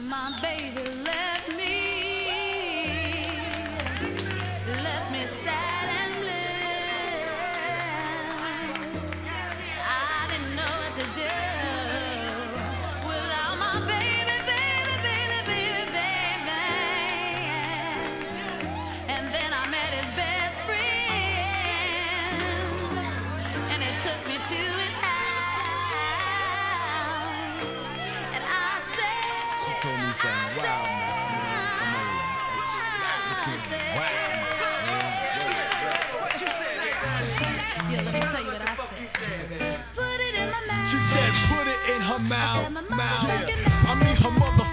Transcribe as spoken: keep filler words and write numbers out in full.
My baby left me, left me sad and blue. I didn't know what to do without my baby, baby, baby, baby, baby. And then I met his best friend, and it took me to his house, and I said, She told me some wild mess, man. Come on, man. Wow. yeah, let me tell you what I said. Put it in my mouth. She said, put it in her I mouth. said, my mouth. motherfucking I mean, her mother